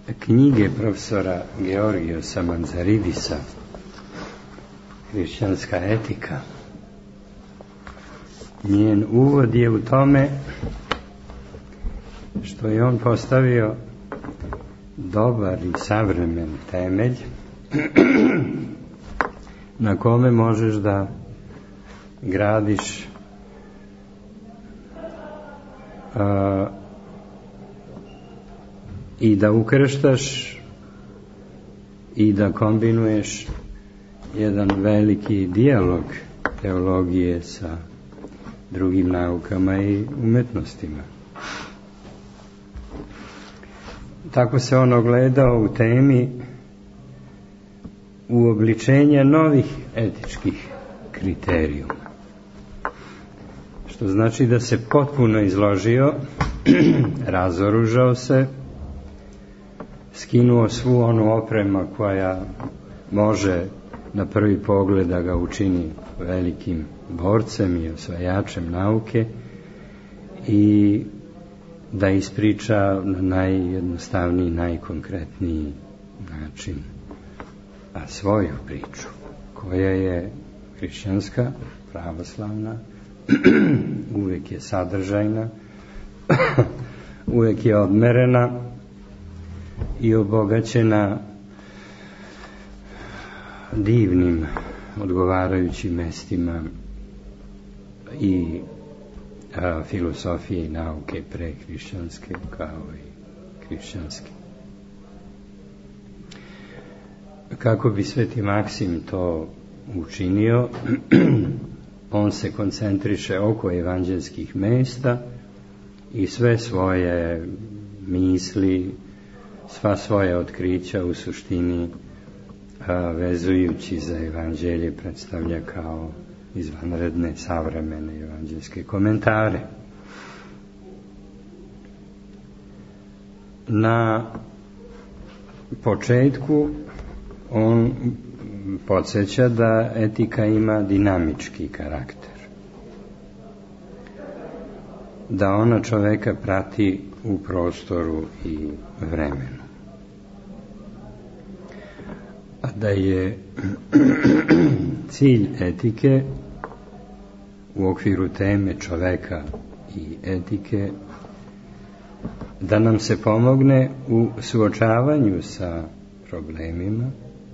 knjige profesora Georgiosa Manzaridisa, Hrišćanska etika. Njen uvod je u tome što je on postavio dobar i savremen temelj na kome možeš da gradiš i da ukrštaš i da kombinuješ jedan veliki dijalog teologije sa drugim naukama i umetnostima. Tako se on ogledao u temi uobličenja novih etičkih kriterijuma. Što znači da se potpuno izložio, razoružao se, skinuo svu onu opremu koja može na prvi pogled da ga učini velikim borcem i osvajačem nauke i da ispriča na najjednostavniji, najkonkretniji način svoju priču, koja je hrišćanska, pravoslavna, uvek je sadržajna, uvek je odmerena i obogaćena divnim odgovarajućim mestima i filosofije i nauke prehrišćanske kao i hrišćanske. Kako bi Sveti Maksim to učinio, on se koncentriše oko evanđelskih mesta i sve svoje misli, sva svoja otkrića u suštini vezujući za evanđelje predstavlja kao izvanredne savremene evanđelske komentare. Na početku on podsjeća da etika ima dinamički karakter, da ona čoveka prati u prostoru i vremenu, a da je cilj etike u okviru teme čoveka i etike da nam se pomogne u suočavanju sa problemima,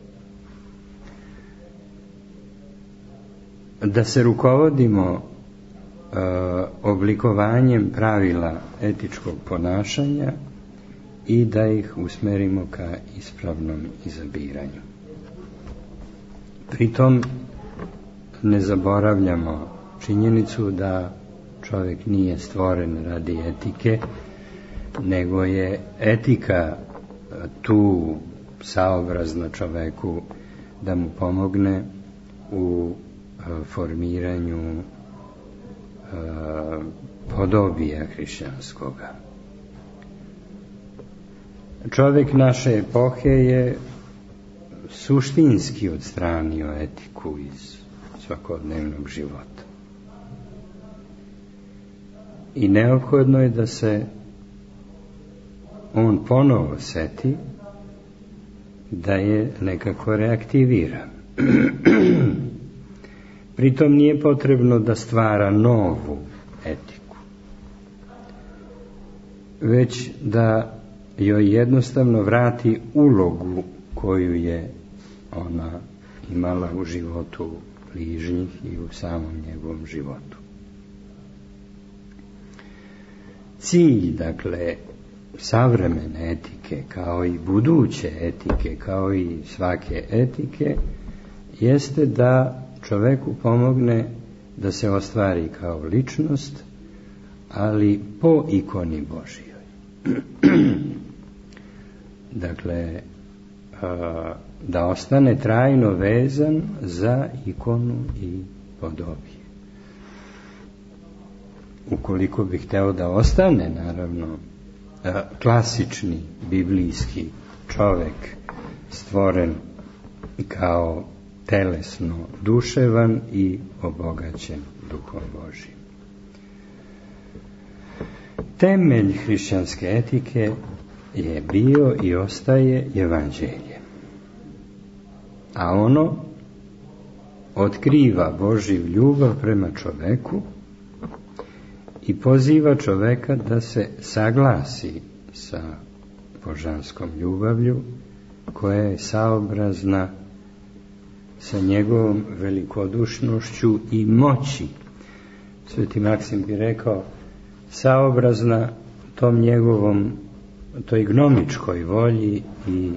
da se rukovodimo oblikovanjem pravila etičkog ponašanja i da ih usmerimo ka ispravnom izabiranju. Pritom ne zaboravljamo činjenicu da čovjek nije stvoren radi etike, nego je etika tu saobrazna čoveku da mu pomogne u formiranju podobija hrišćanskoga. Čovjek naše epohe je suštinski odstranio etiku iz svakodnevnog života. I neophodno je da se on ponovo seti, da je nekako reaktivira. Pritom nije potrebno da stvara novu etiku, već da joj jednostavno vrati ulogu koju je ona imala u životu bližnjih i u samom njegovom životu. Cilj, dakle, savremene etike, kao i buduće etike, kao i svake etike, jeste da čoveku pomogne da se ostvari kao ličnost, ali po ikoni Božijoj. Dakle, da ostane trajno vezan za ikonu i podobije. Ukoliko bi hteo da ostane, naravno, klasični biblijski čovek stvoren kao telesno duševan i obogaćen Duhom Božijim. Temelj hrišćanske etike je bio i ostaje evanđelje. A ono otkriva Božju ljubav prema čoveku i poziva čoveka da se saglasi sa božanskom ljubavlju koja je saobrazna sa njegovom velikodušnošću i moći. Sveti Maksim bi rekao saobrazna tom njegovom, toj gnomičkoj volji i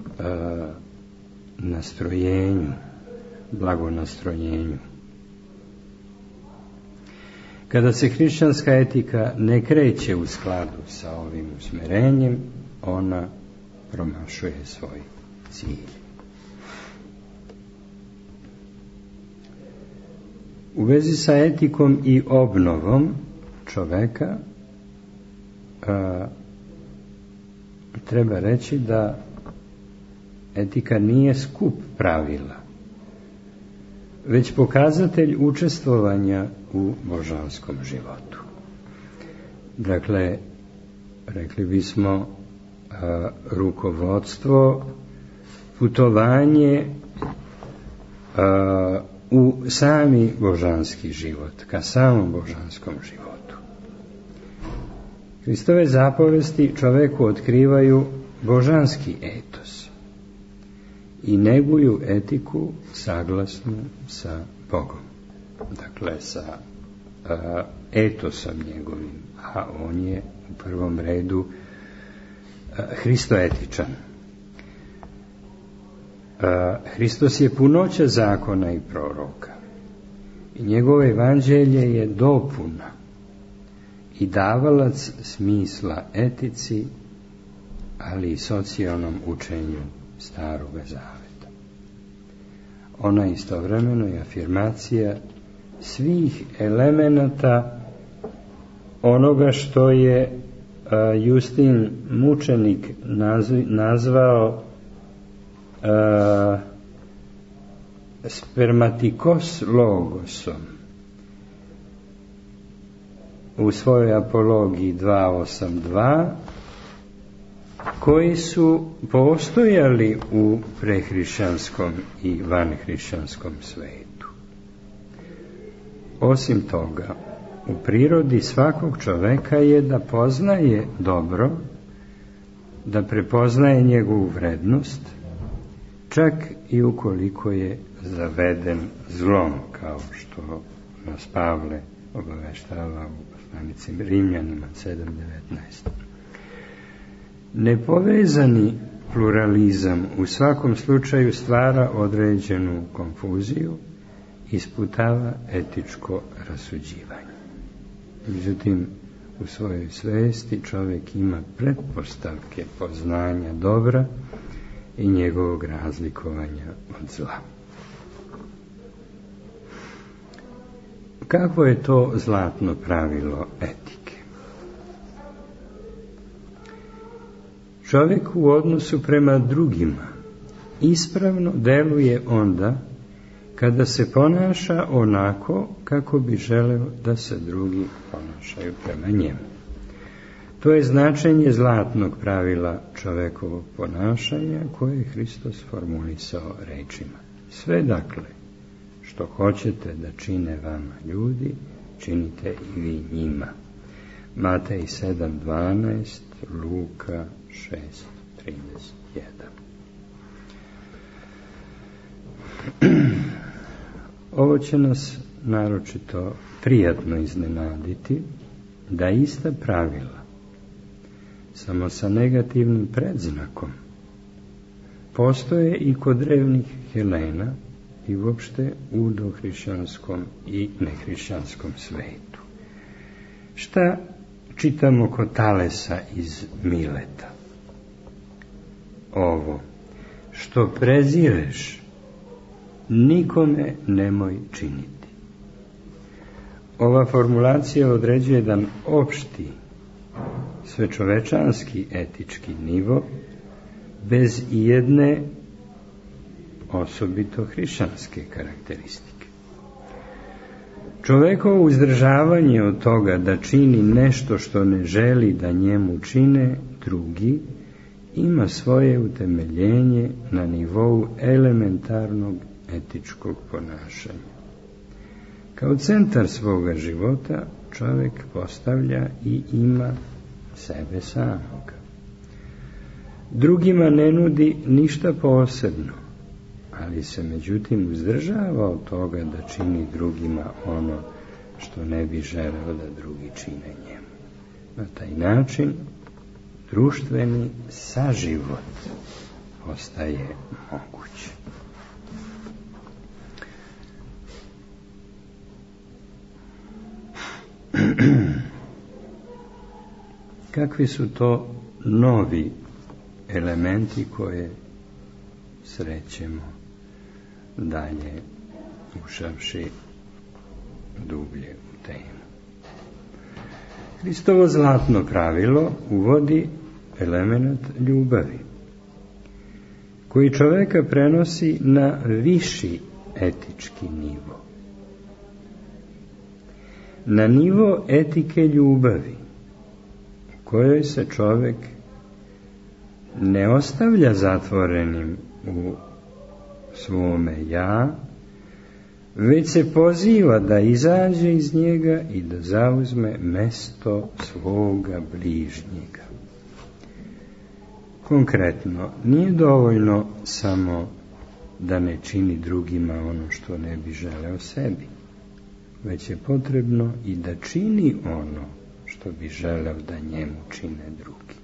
nastrojenju, blagonastrojenju. Kada se hrišćanska etika ne kreće u skladu sa ovim usmjerenjem, ona promašuje svoj cilj. U vezi sa etikom i obnovom čoveka treba reći da etika nije skup pravila, već pokazatelj učestvovanja u božanskom životu. Dakle, rekli bismo rukovodstvo, putovanje u sami božanski život, ka samom božanskom životu. Hristove zapovesti čoveku otkrivaju božanski etos i neguju etiku saglasnu sa Bogom. Dakle, sa etosom njegovim, a on je u prvom redu hristoetičan. Hristos je punoća zakona i proroka i njegovo evanđelje je dopuna i davalac smisla etici, ali i socijalnom učenju Staroga Zaveta. Ona istovremeno je afirmacija svih elemenata onoga što je Justin mučenik nazvao spermatikos logosom u svojoj apologiji 282, koji su postojali u prehrišćanskom i vanhrišćanskom svetu. Osim toga, u prirodi svakog čoveka je da poznaje dobro, da prepoznaje njegovu vrednost, čak i ukoliko je zaveden zlom, kao što nas Pavle obaveštava u poslanici Rimljanima 7.19. Nepovezani pluralizam u svakom slučaju stvara određenu konfuziju, isputava etičko rasuđivanje. Međutim, u svojoj svesti čovjek ima pretpostavke poznanja dobra i njegovog razlikovanja od zla. Kakvo je to zlatno pravilo etike? Čovjek u odnosu prema drugima ispravno deluje onda kada se ponaša onako kako bi želeo da se drugi ponašaju prema njemu. To je značenje zlatnog pravila čovekovog ponašanja koje je Hristos formulisao rečima: sve dakle što hoćete da čine vama ljudi, činite i vi njima. Matej 7.12, Luka 6.31. Ovo će nas naročito prijatno iznenaditi, da ista pravila, samo sa negativnim predznakom, postoje i kod drevnih Helena i uopšte u dohrišćanskom i nehrišćanskom svetu. Šta čitamo kod Talesa iz Mileta? Ovo: što prezireš, nikome nemoj činiti. Ova formulacija određuje jedan opšti, svečovečanski etički nivo, bez ijedne osobito hrišćanske karakteristike. Čovekovo uzdržavanje od toga da čini nešto što ne želi da njemu čine drugi, ima svoje utemeljenje na nivou elementarnog etičkog ponašanja. Kao centar svoga života čovjek postavlja i ima sebe samoga. Drugima ne nudi ništa posebno, ali se međutim uzdržava od toga da čini drugima ono što ne bi želeo da drugi čine njemu. Na taj način društveni saživot postaje moguć. Kakvi su to novi elementi koje srećemo dalje ušavši dublje u temu? Hristovo zlatno pravilo uvodi element ljubavi, koji čoveka prenosi na viši etički nivo. Na nivo etike ljubavi, u kojoj se čovek ne ostavlja zatvorenim u svome ja, već se poziva da izađe iz njega i da zauzme mesto svoga bližnjega. Konkretno, nije dovoljno samo da ne čini drugima ono što ne bi želeo sebi, već je potrebno i da čini ono što bi želeo da njemu čine drugi.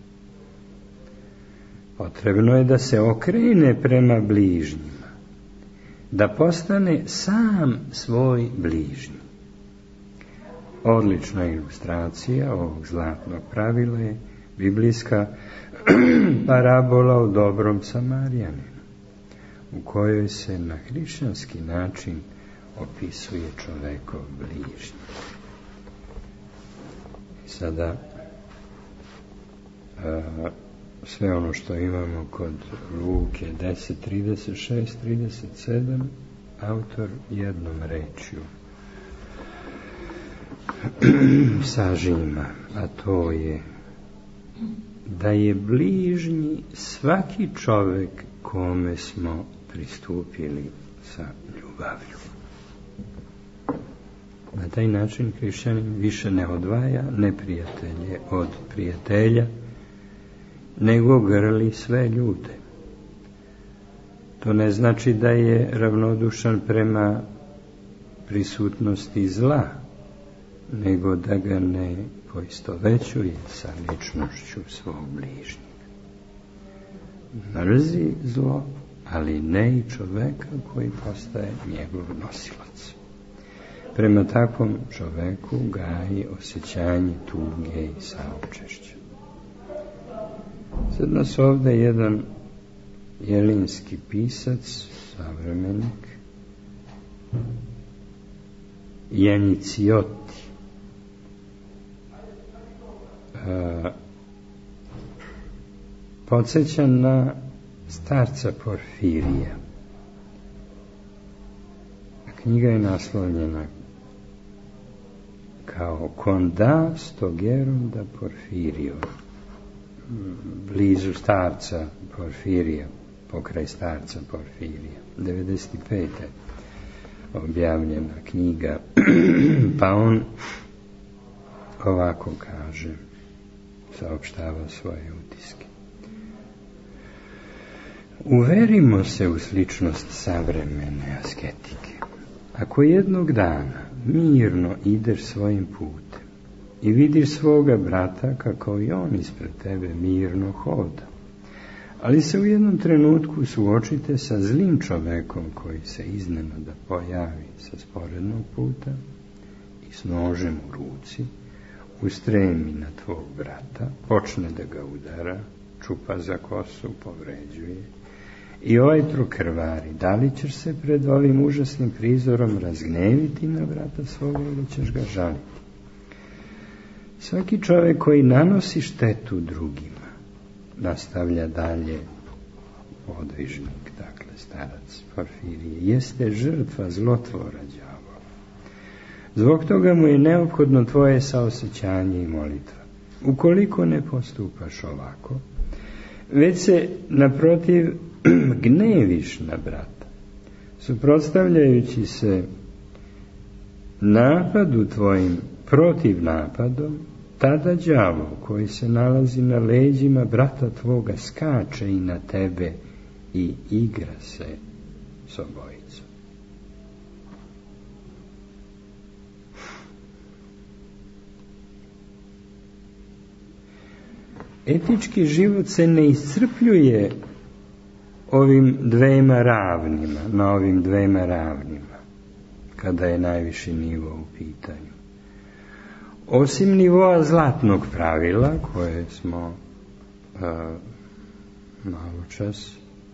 Potrebno je da se okrene prema bližnjima, da postane sam svoj bližnji. Odlična ilustracija ovog zlatnog pravila je biblijska parabola o dobrom Samarijaninu, u kojoj se na hrišćanski način opisuje čovekov bližnji. Sada sve ono što imamo kod Luke 10:36-37 autor jednom rečju sažima, a to je da je bližnji svaki čovek kome smo pristupili sa ljubavlju. Na taj način hrišćanin više ne odvaja neprijatelje od prijatelja, nego grli sve ljude. To ne znači da je ravnodušan prema prisutnosti zla, nego da ga ne poistovećuje sa ličnošću svog bližnjega. Mrzi zlo, ali ne i čoveka koji postaje njegov nosilac. Prema takvom čoveku gaji osjećanje tuge i saučešća. Sad nas ovdje jedan jelinski pisac, savremenik, Janicioti, podsjeća na starca Porfirija. Knjiga je naslovljena kao Konda stogerom da Porfirio, blizu starca Porfirija, pokraj starca Porfirija. 95. objavljena knjiga, pa on ovako kaže, saopštava svoje utiske. Uverimo se u sličnost savremene asketike. Ako jednog dana mirno ideš svojim putem i vidiš svoga brata kako i on ispred tebe mirno hoda, ali se u jednom trenutku suočite sa zlim čovekom koji se iznenada pojavi sa sporednog puta i s nožem u ruci ustremi na tvog brata, počne da ga udara, čupa za kosu, povređuje i ovaj prokrvari. Da li ćeš se pred ovim užasnim prizorom razgneviti na brata svoga ili ćeš ga žaliti? Svaki čovjek koji nanosi štetu drugima, nastavlja dalje podvižnik, dakle starac Porfirije, jeste žrtva zlotvora đavola. Zbog toga mu je neophodno tvoje saosećanje i molitva. Ukoliko ne postupaš ovako, već se naprotiv gneviš na brata, suprotstavljajući se napadu tvojim protiv napadom. Tada đavo koji se nalazi na leđima brata tvoga skače i na tebe i igra se s obojicom. Etički život se ne iscrpljuje ovim dvema ravnima, na ovim dvema ravnima, kada je najviši nivo u pitanju. Osim nivoa zlatnog pravila, koje smo malo čas,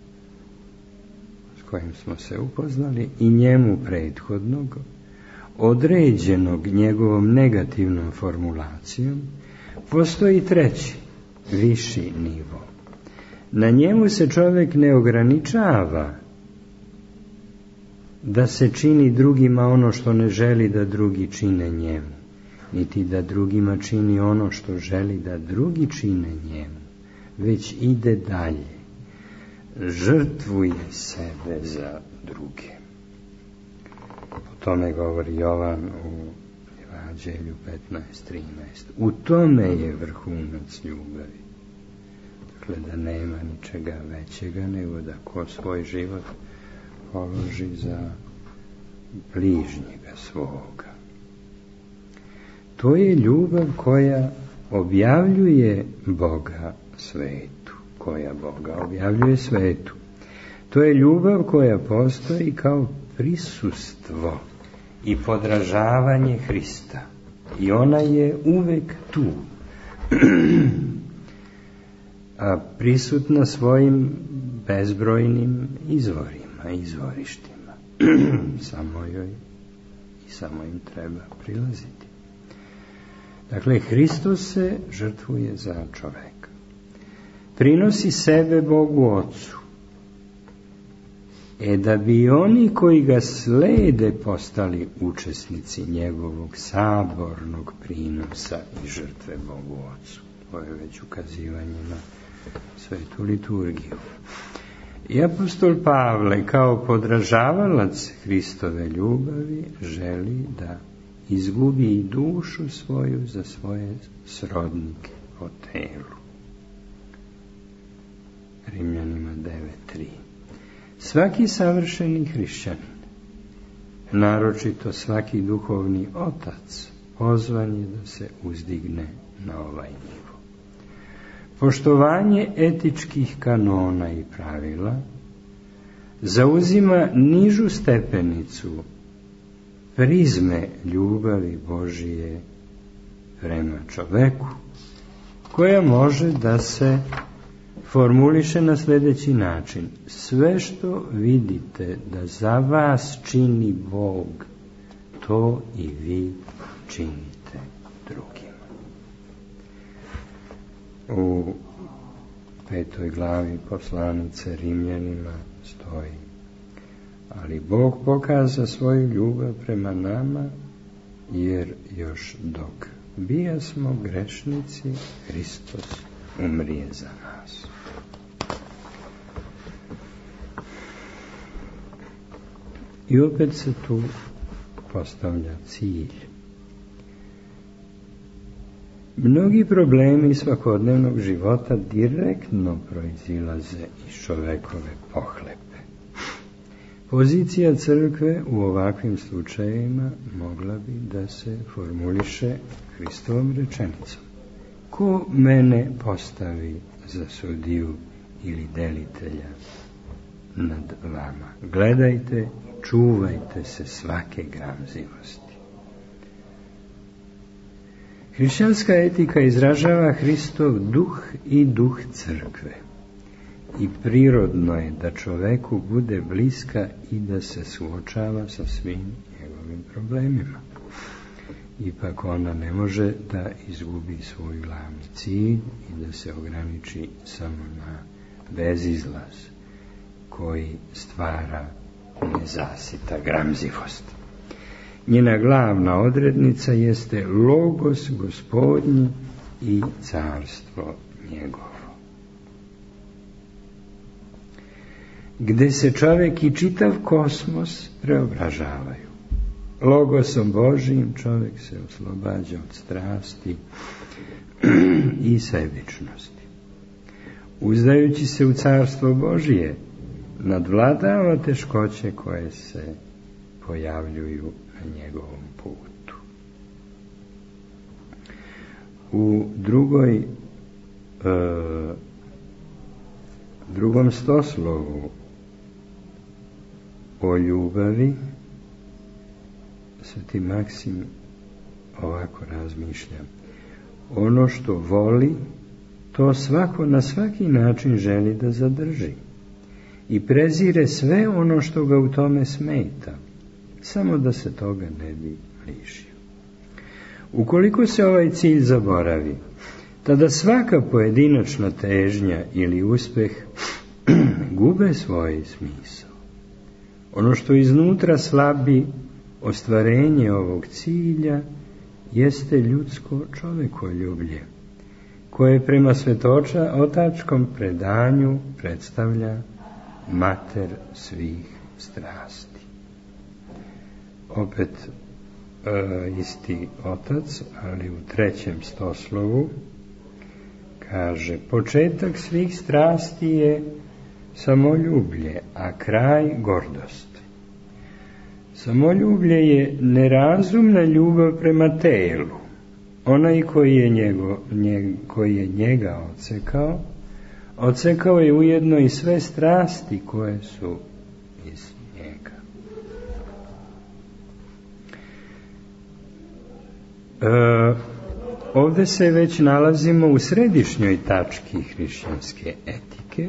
s kojim smo se upoznali, i njemu prethodnog, određenog njegovom negativnom formulacijom, postoji treći, viši nivo. Na njemu se čovjek ne ograničava da se čini drugima ono što ne želi da drugi čine njemu, niti da drugima čini ono što želi da drugi čine njemu, već ide dalje, žrtvuje sebe za druge. O tome govori Jovan u Evanđelju 15:13. U tome je vrhunac ljubavi. Dakle, da nema ničega većega nego da ko svoj život položi za bližnjega svoga. To je ljubav koja objavljuje Boga svetu, koja Boga objavljuje svetu. To je ljubav koja postoji kao prisustvo i podražavanje Hrista. I ona je uvek tu, a prisutna svojim bezbrojnim izvorima, izvorištima. Samo im treba prilaziti. Dakle, Hristos se žrtvuje za čoveka. Prinosi sebe Bogu Ocu. Da bi oni koji ga slede postali učesnici njegovog sabornog prinosa i žrtve Bogu Ocu. To je već ukazivanje na svetu liturgiju. I apostol Pavle kao podražavalac Hristove ljubavi želi da izgubi i dušu svoju za svoje srodnike po telu. Rimljanima 9:3. Svaki savršeni hrišćanin, naročito svaki duhovni otac, pozvan je da se uzdigne na ovaj nivo. Poštovanje etičkih kanona i pravila zauzima nižu stepenicu prizme ljubavi Božije prema čoveku, koja može da se formuliše na sljedeći način: sve što vidite da za vas čini Bog, to i vi činite drugima. U 5. glavi poslanice Rimljanima stoji: ali Bog pokaza svoju ljubav prema nama, jer još dok bijasmo grešnici, Hristos umrije za nas. I opet se tu postavlja cilj. Mnogi problemi svakodnevnog života direktno proizilaze iz čovekove pohlepe. Pozicija crkve u ovakvim slučajevima mogla bi da se formuliše Hristovom rečenicom: ko mene postavi za sudiju ili delitelja nad vama? Gledajte, čuvajte se svake gramzivosti. Hrišćanska etika izražava Hristov duh i duh crkve. I prirodno je da čoveku bude bliska i da se suočava sa svim njegovim problemima. Ipak ona ne može da izgubi svoj glavni cilj i da se ograniči samo na bezizlaz koji stvara nezasita gramzivost. Njena glavna odrednica jeste logos Gospodnji i carstvo njegovo. gde se čovek i čitav kosmos preobražavaju. Logosom Božijim čovek se oslobađa od strasti i sebičnosti. Uzdajući se u carstvo Božije, nadvladava teškoće koje se pojavljuju na njegovom putu. U drugom stoslovu o ljubavi Sveti Maksim ovako razmišlja: ono što voli, to svako na svaki način želi da zadrži i prezire sve ono što ga u tome smeta, samo da se toga ne bi lišio. Ukoliko se ovaj cilj zaboravi, tada svaka pojedinačna težnja ili uspeh gube svoj smisao. Ono što iznutra slabi ostvarenje ovog cilja jeste ljudsko čovekoljublje, koje prema svetotačkom predanju predstavlja mater svih strasti. Opet isti otac, ali u 3. stoslovu kaže: početak svih strasti je samoljublje, a kraj gordost. Samoljublje je nerazumna ljubav prema telu. Onaj koji je njega odsekao je ujedno i sve strasti koje su iz njega. Ovdje se već nalazimo u središnjoj tački hrišćanske etike,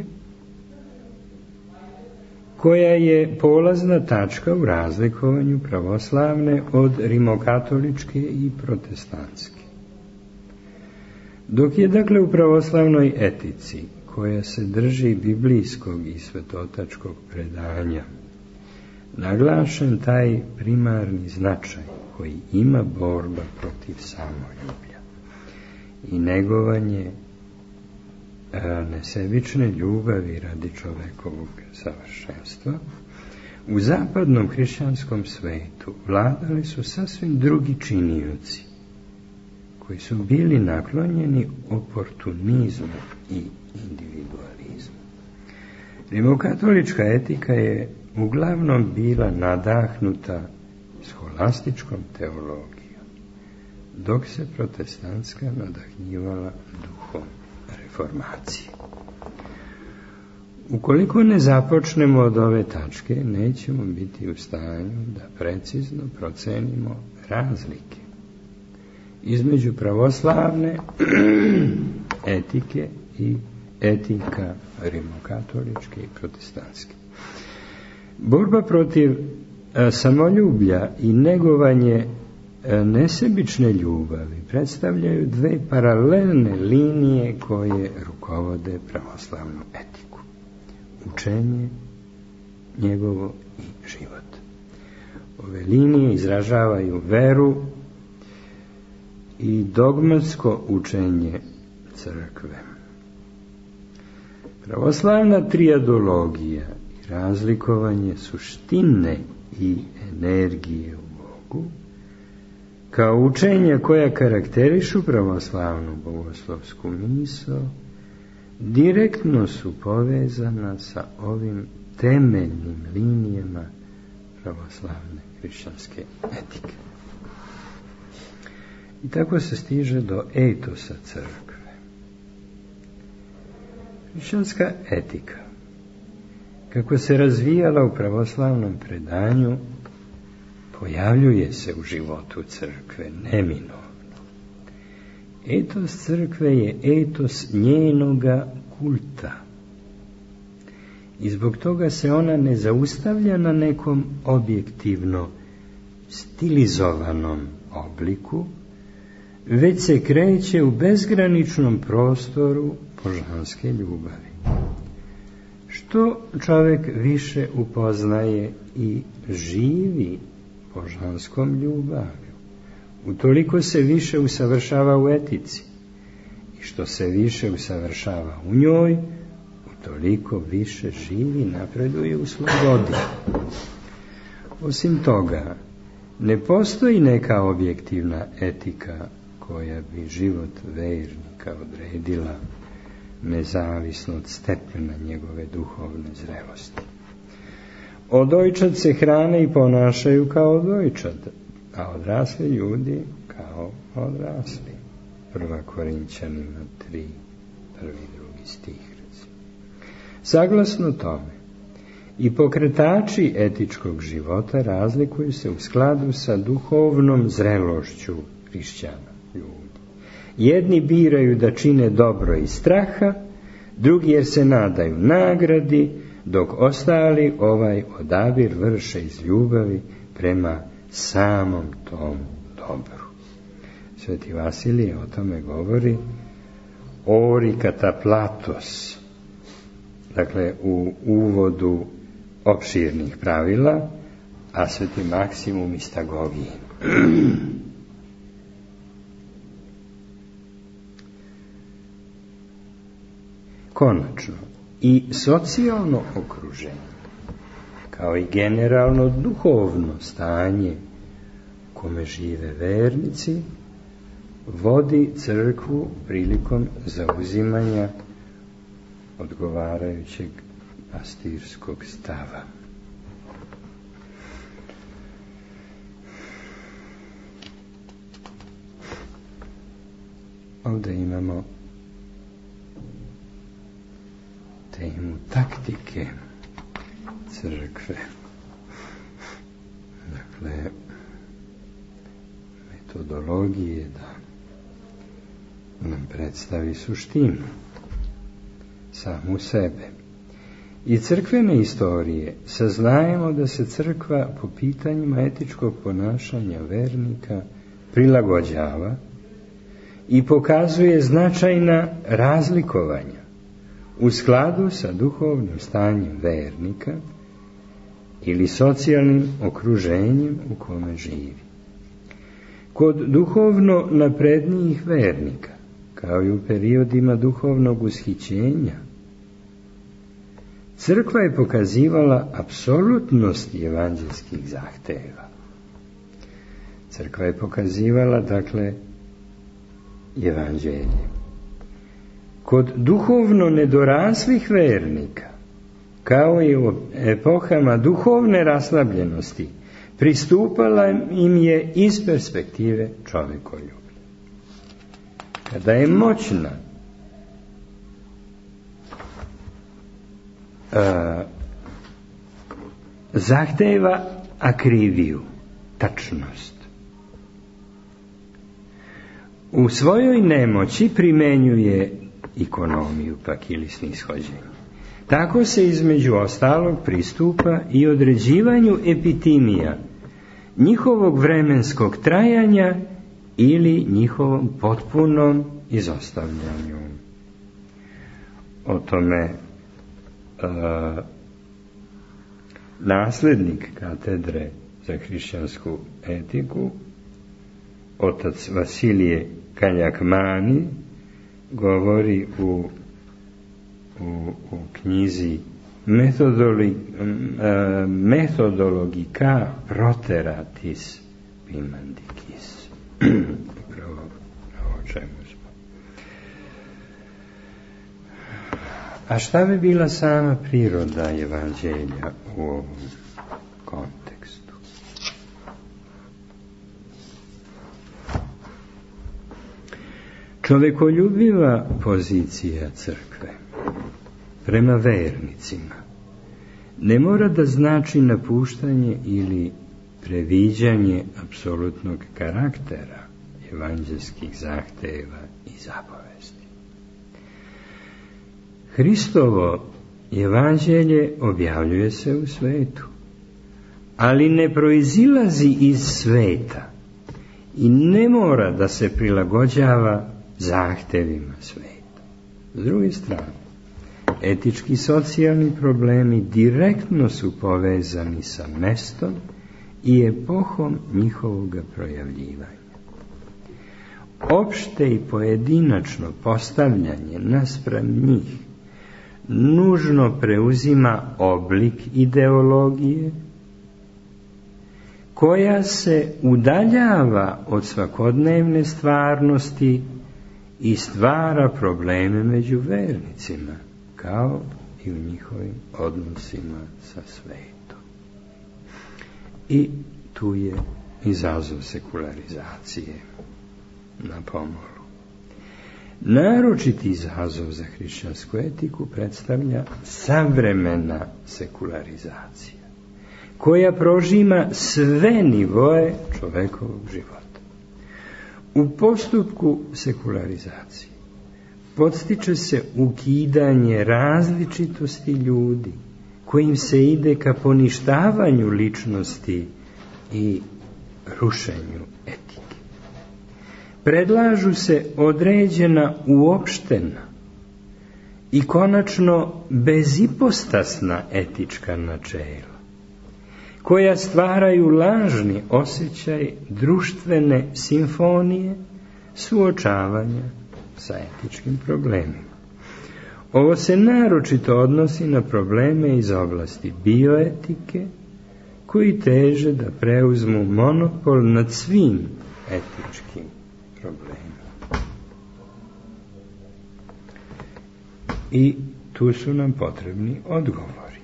koja je polazna tačka u razlikovanju pravoslavne od rimokatoličke i protestantske. Dok je dakle u pravoslavnoj etici, koja se drži biblijskog i svetotačkog predanja, naglašen taj primarni značaj koji ima borba protiv samoljublja i negovanje nesebične ljubavi radi čovekovog savršenstva, u zapadnom hrišćanskom svetu vladali su sasvim drugi činioci, koji su bili naklonjeni oportunizmu i individualizmu. Rimokatolička etika je uglavnom bila nadahnuta scholastičkom teologijom, dok se protestantska nadahnjivala duhom reformacije. Ukoliko ne započnemo od ove tačke, nećemo biti u stanju da precizno procenimo razlike između pravoslavne etike i etika rimokatoličke i protestantske. Borba protiv samoljublja i negovanje nesebične ljubavi predstavljaju dve paralelne linije koje rukovode pravoslavnu etiku: učenje njegovo i život. Ove linije izražavaju veru i dogmatsko učenje crkve. Pravoslavna trijadologija i razlikovanje suštine i energije u Bogu, kao učenja koja karakterišu pravoslavnu bogoslovsku misao, direktno su povezana sa ovim temeljnim linijama pravoslavne hrišćanske etike. I tako se stiže do etosa crkve. Hrišćanska etika, kako se razvijala u pravoslavnom predanju, pojavljuje se u životu crkve neminovno. Etos crkve je etos njenoga kulta. I zbog toga se ona ne zaustavlja na nekom objektivno stilizovanom obliku, već se kreće u bezgraničnom prostoru božanske ljubavi. Što čovjek više upoznaje i živi božanskom ljubavlju, utoliko se više usavršava u etici. I što se više usavršava u njoj, toliko više živi, napreduje u slobodi. Osim toga, ne postoji neka objektivna etika koja bi život vernika odredila nezavisno od stepena njegove duhovne zrelosti. Odojčad se hrane i ponašaju kao odojčad, a odrasli ljudi kao odrasli. 1. Korinćanima 3, 1. i 2. stih. Saglasno tome, i pokretači etičkog života razlikuju se u skladu sa duhovnom zrelošću hrišćana, ljudi. Jedni biraju da čine dobro iz straha, drugi jer se nadaju nagradi, dok ostali ovaj odabir vrše iz ljubavi prema samom tom dobru. Sveti Vasilije o tome govori ori kataplatos, dakle u uvodu opširnih pravila, a Sveti Maksimum iz Tagogije. Konačno, i socijalno okruženje, kao i generalno duhovno stanje kome žive vernici, vodi crkvu prilikom zauzimanja odgovarajućeg pastirskog stava. Ovdje imamo temu taktike crkve. Dakle, metodologije da nam predstavi suštinu samu sebe. I crkvene istorije saznajemo da se crkva po pitanjima etičkog ponašanja vernika prilagođava i pokazuje značajna razlikovanja u skladu sa duhovnim stanjem vernika ili socijalnim okruženjem u kome živi. Kod duhovno naprednijih vernika, kao i u periodima duhovnog ushićenja, crkva je pokazivala apsolutnost evanđelskih zahteva. Crkva je pokazivala, dakle, evanđelje. Kod duhovno nedoraslih vernika, kao i u epohama duhovne raslabljenosti, pristupala im je iz perspektive čovjekoljublja. Kada je moćna, zahteva akriviju, tačnost. U svojoj nemoći primenjuje ekonomiju pak ili snishođenje. Tako se između ostalog pristupa i određivanju epitimija, njihovog vremenskog trajanja ili njihovom potpunom izostavljanju. O tome naslednik katedre za hrišćansku etiku, otac Vasilije Kaljakmani, govori u knjizi Methodologica proteratis pimandikis. Upravo o čemu smo. A šta bi bila sama priroda evanđelja u ovom kontekstu? Čovekoljubiva pozicija crkve prema vernicima ne mora da znači napuštanje ili previđanje apsolutnog karaktera evanđelskih zahteva i zapovesti. Hristovo evanđelje objavljuje se u svetu, ali ne proizilazi iz sveta i ne mora da se prilagođava zahtevima sveta. S druge strane, etički i socijalni problemi direktno su povezani sa mestom i epohom njihovog projavljivanja. Opšte i pojedinačno postavljanje naspram njih nužno preuzima oblik ideologije koja se udaljava od svakodnevne stvarnosti i stvara probleme među vernicima, kao i u njihovim odnosima sa svetom. I tu je izazov sekularizacije na pomolu. Naročiti izazov za hrišćansku etiku predstavlja savremena sekularizacija, koja prožima sve nivoe čovekovog života. U postupku sekularizacije podstiče se ukidanje različitosti ljudi, kojim se ide ka poništavanju ličnosti i rušenju etike. Predlažu se određena uopštena i konačno bezipostasna etička načela, koja stvaraju lažni osjećaj društvene simfonije suočavanja sa etičkim problemima. Ovo se naročito odnosi na probleme iz oblasti bioetike, koji teže da preuzmu monopol nad svim etičkim problemima. I tu su nam potrebni odgovori.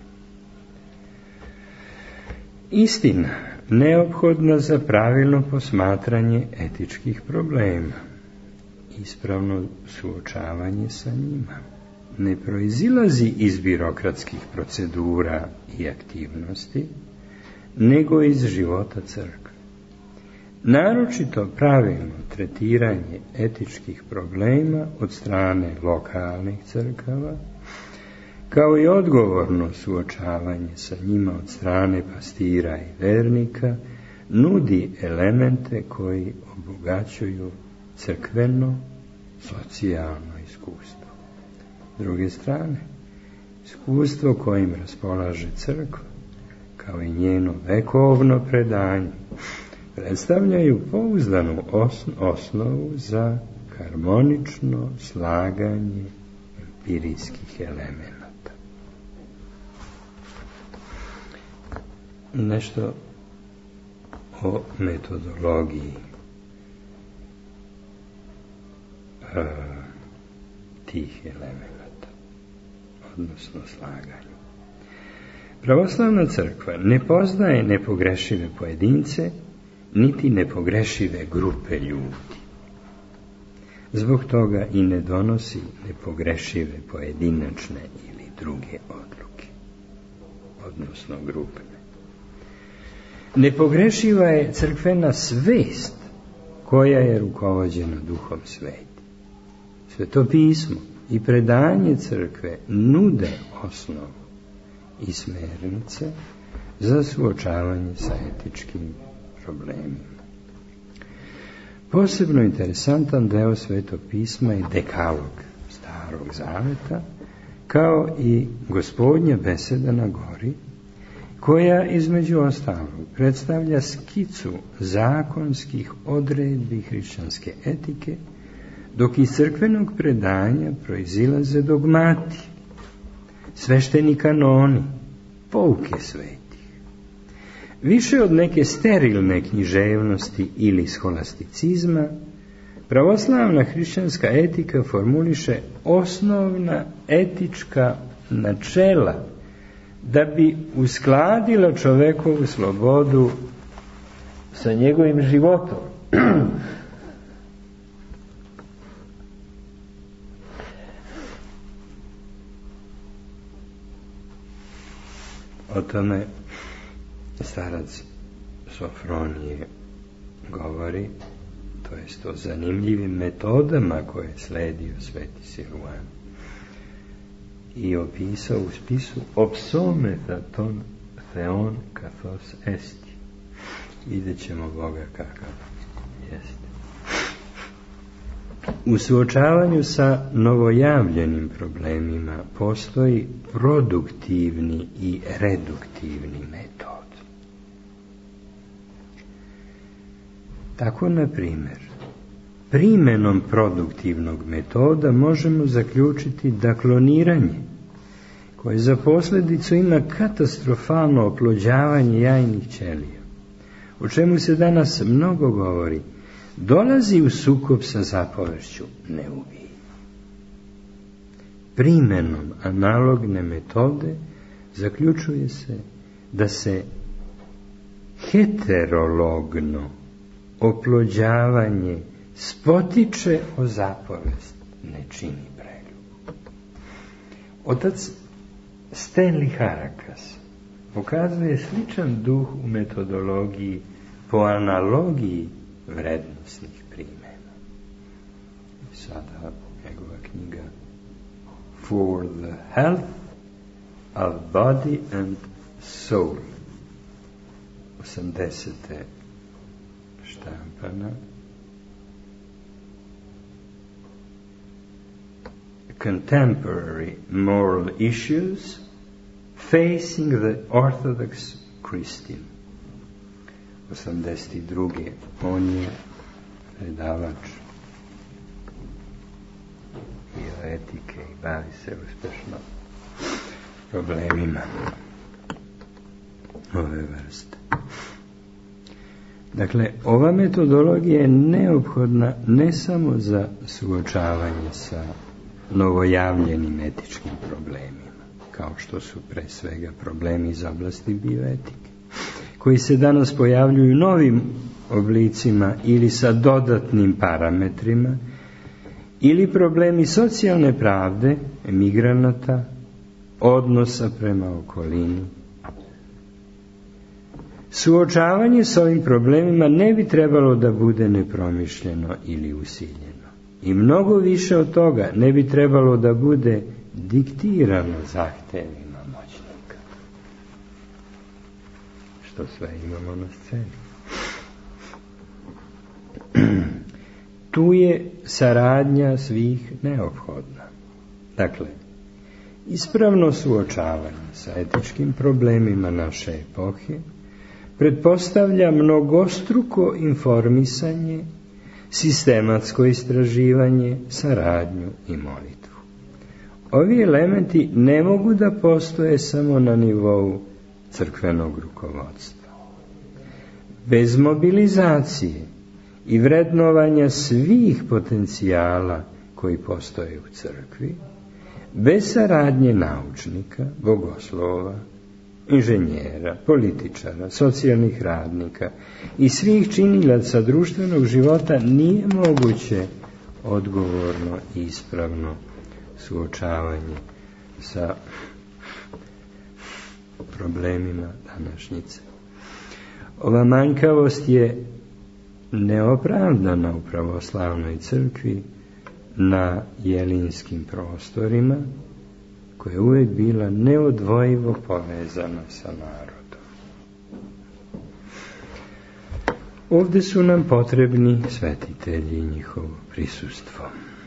Istina, neophodna za pravilno posmatranje etičkih problema, ispravno suočavanje sa njima, ne proizilazi iz birokratskih procedura i aktivnosti, nego iz života crkve. Naročito pravilno tretiranje etičkih problema od strane lokalnih crkava, kao i odgovorno suočavanje sa njima od strane pastira i vernika, nudi elemente koji obogaćuju crkveno socijalno iskustvo. S druge strane, iskustvo kojim raspolaže crkva, kao i njeno vekovno predanje, predstavljaju pouzdanu osnovu za harmonično slaganje empirijskih elemenata. Nešto o metodologiji tih elemenata, odnosno slaganju. Pravoslavna crkva ne poznaje nepogrešive pojedince, niti nepogrešive grupe ljudi. Zbog toga i ne donosi nepogrešive pojedinačne ili druge odluke, odnosno grupne. Nepogrešiva je crkvena svest koja je rukovođena Duhom Svetim. Sveto pismo i predanje crkve nude osnovu i smernice za suočavanje sa etičkim problemima. Posebno interesantan deo Svetog pisma je dekalog Starog Zaveta, kao i Gospodnja beseda na gori, koja između ostalog predstavlja skicu zakonskih odredbi hrišćanske etike, dok iz crkvenog predanja proizilaze dogmati, svešteni kanoni, pouke svetih. Više od neke sterilne književnosti ili scholasticizma, pravoslavna hrišćanska etika formuliše osnovna etička načela da bi uskladila čovekovu slobodu sa njegovim životom. O tome starac Sofronije govori, to jest o zanimljivim metodama koje je sledio sveti Siluan, i opisao u spisu opsometa ton theon kathos esti. Vidjet ćemo Boga kakav jeste. U suočavanju sa novojavljenim problemima postoji produktivni i reduktivni metod. Tako, na primjer, primjenom produktivnog metoda možemo zaključiti da kloniranje koje za posljedicu ima katastrofalno oplođavanje jajnih ćelija, o čemu se danas mnogo govori, dolazi u sukob sa zapovešću ne ubij. Primenom analogne metode zaključuje se da se heterologno oplođavanje spotiče o zapovest, ne čini preljub. Otac Stanley Harakas pokazuje sličan duh u metodologiji po analogiji vrednosnih primjena. Sada njegova knjiga For the Health of Body and Soul, 80. štampana. Contemporary moral issues facing the Orthodox Christian. 82. On je predavač bioetike i bavi se uspešno problemima ove vrste. Dakle, ova metodologija je neophodna ne samo za suočavanje sa novojavljenim etičkim problemima, kao što su pre svega problemi iz oblasti bioetike, koji se danas pojavljuju novim oblicima ili sa dodatnim parametrima, ili problemi socijalne pravde, emigranata, odnosa prema okolini. Suočavanje s ovim problemima ne bi trebalo da bude nepromišljeno ili usiljeno. I mnogo više od toga ne bi trebalo da bude diktirano zahtevima moćnika. Što sve imamo na sceni. Tu je saradnja svih neophodna. Dakle, ispravno suočavanje sa etičkim problemima naše epohe pretpostavlja mnogostruko informisanje, sistematsko istraživanje, saradnju i molitvu. Ovi elementi ne mogu da postoje samo na nivou crkvenog rukovodstva. Bez mobilizacije i vrednovanja svih potencijala koji postoje u crkvi, bez saradnje naučnika, bogoslova, inženjera, političara, socijalnih radnika i svih činilaca društvenog života nije moguće odgovorno i ispravno suočavanje sa problemima današnjice. Ova manjkavost je neopravdana u pravoslavnoj crkvi na jelinskim prostorima, koja je uvijek bila neodvojivo povezana sa narodom. Ovdje su nam potrebni svetitelji i njihovo prisustvo.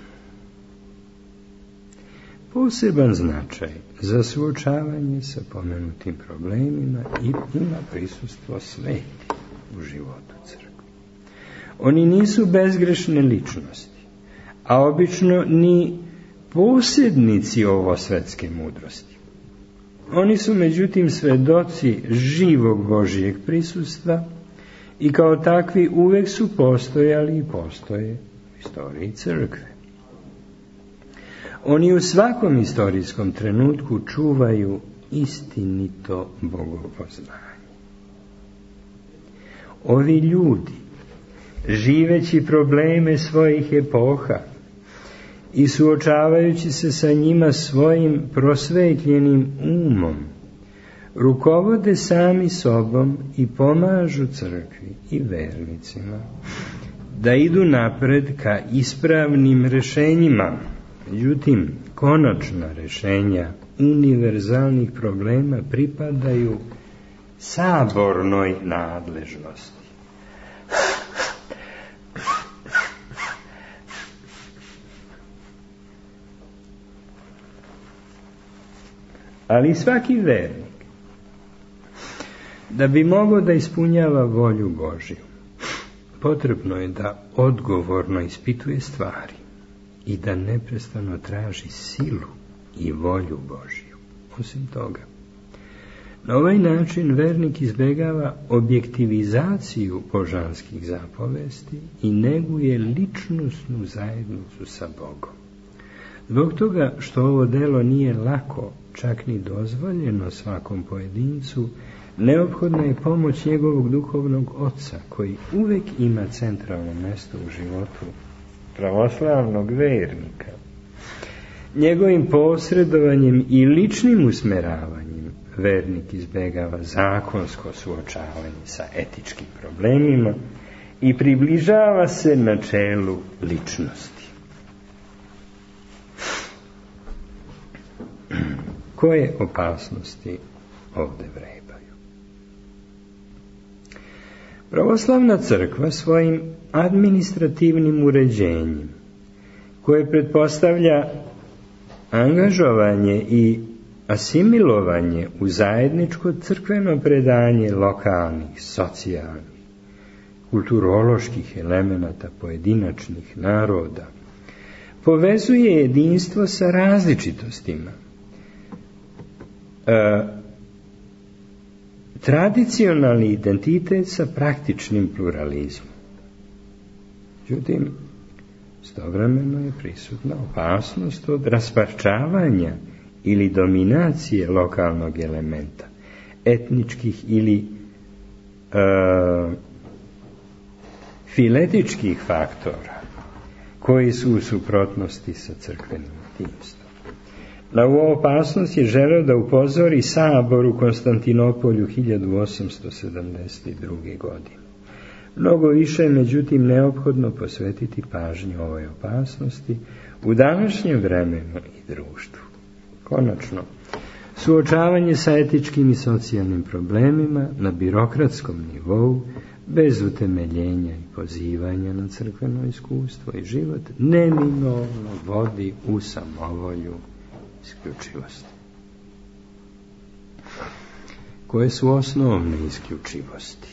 Poseban značaj za suočavanje sa pomenutim problemima ima prisustvo sveti u životu crkve. Oni nisu bezgrešne ličnosti, a obično ni posjednici ovosvetske mudrosti. Oni su međutim svedoci živog Božijeg prisustva i kao takvi uvek su postojali i postoje u istoriji crkve. Oni u svakom istorijskom trenutku čuvaju istinito bogopoznanje. Ovi ljudi, živeći probleme svojih epoha i suočavajući se sa njima svojim prosvetljenim umom, rukovode sami sobom i pomažu crkvi i vernicima da idu napred ka ispravnim rešenjima. Međutim, konačna rešenja univerzalnih problema pripadaju sabornoj nadležnosti. Ali svaki vernik, da bi mogao da ispunjava volju Božju, potrebno je da odgovorno ispituje stvari i da neprestano traži silu i volju Božju. osim toga. Na ovaj način vernik izbjegava objektivizaciju božanskih zapovesti i neguje ličnosnu zajednicu sa Bogom. Zbog toga što ovo delo nije lako, čak ni dozvoljeno svakom pojedincu, neophodna je pomoć njegovog duhovnog oca, koji uvek ima centralno mjesto u životu pravoslavnog vernika. Njegovim posredovanjem i ličnim usmeravanjem vernik izbjegava zakonsko suočavanje sa etičkim problemima i približava se načelu ličnosti. Koje opasnosti ovdje vrebaju? Pravoslavna crkva svojim administrativnim uređenjem, koje pretpostavlja angažovanje i asimilovanje u zajedničko crkveno predanje lokalnih, socijalnih, kulturoloških elemenata pojedinačnih naroda, povezuje jedinstvo sa različitostima, tradicionalni identitet sa praktičnim pluralizmom. Međutim, istovremeno je prisutna opasnost od rasparčavanja ili dominacije lokalnog elementa, etničkih ili filetičkih faktora, koji su u suprotnosti sa crkvenim jedinstvom. Na ovu opasnost je želeo da upozori sabor u Konstantinopolju 1872. godine. Mnogo više je međutim neophodno posvetiti pažnju ovoj opasnosti u današnjem vremenu i društvu. Konačno, suočavanje sa etičkim i socijalnim problemima na birokratskom nivou, bez utemeljenja i pozivanja na crkveno iskustvo i život, neminovno vodi u samovolju isključivosti. Koje su osnovne isključivosti?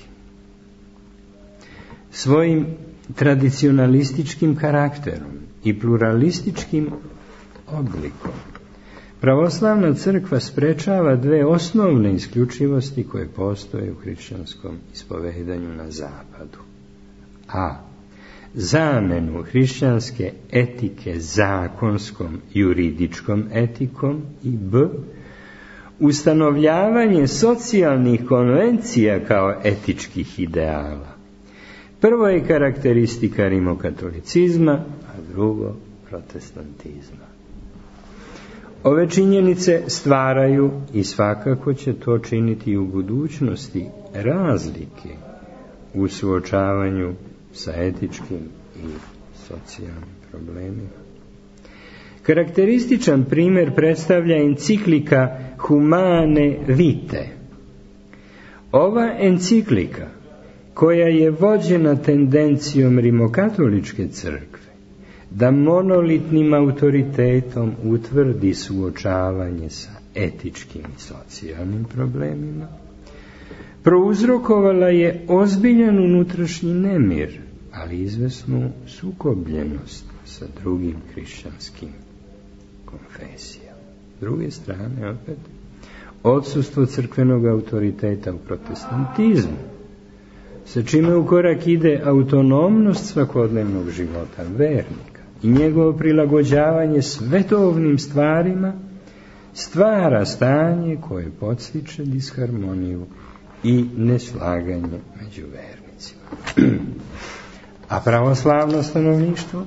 Svojim tradicionalističkim karakterom i pluralističkim oblikom pravoslavna crkva sprečava dve osnovne isključivosti koje postoje u hrišćanskom ispovedanju na zapadu. A. Zamenu hrišćanske etike zakonskom juridičkom etikom i B. Ustanovljavanje socijalnih konvencija kao etičkih ideala. Prvo je karakteristika rimokatolicizma, a drugo protestantizma. Ove činjenice stvaraju i svakako će to činiti i u budućnosti razlike u suočavanju sa etičkim i socijalnim problemima. Karakterističan primjer predstavlja enciklika Humane Vitae. Ova enciklika, koja je vođena tendencijom rimokatoličke crkve da monolitnim autoritetom utvrdi suočavanje sa etičkim i socijalnim problemima, prouzrokovala je ozbiljan unutrašnji nemir, ali izvesnu sukobljenost sa drugim hrišćanskim konfesijama. S druge strane, opet, odsustvo crkvenog autoriteta u protestantizmu, sa čime u korak ide autonomnost svakodnevnog života vernika i njegovo prilagođavanje svetovnim stvarima, stvara stanje koje podstiče disharmoniju i neslaganje među vernicima. A pravoslavno stanovništvo?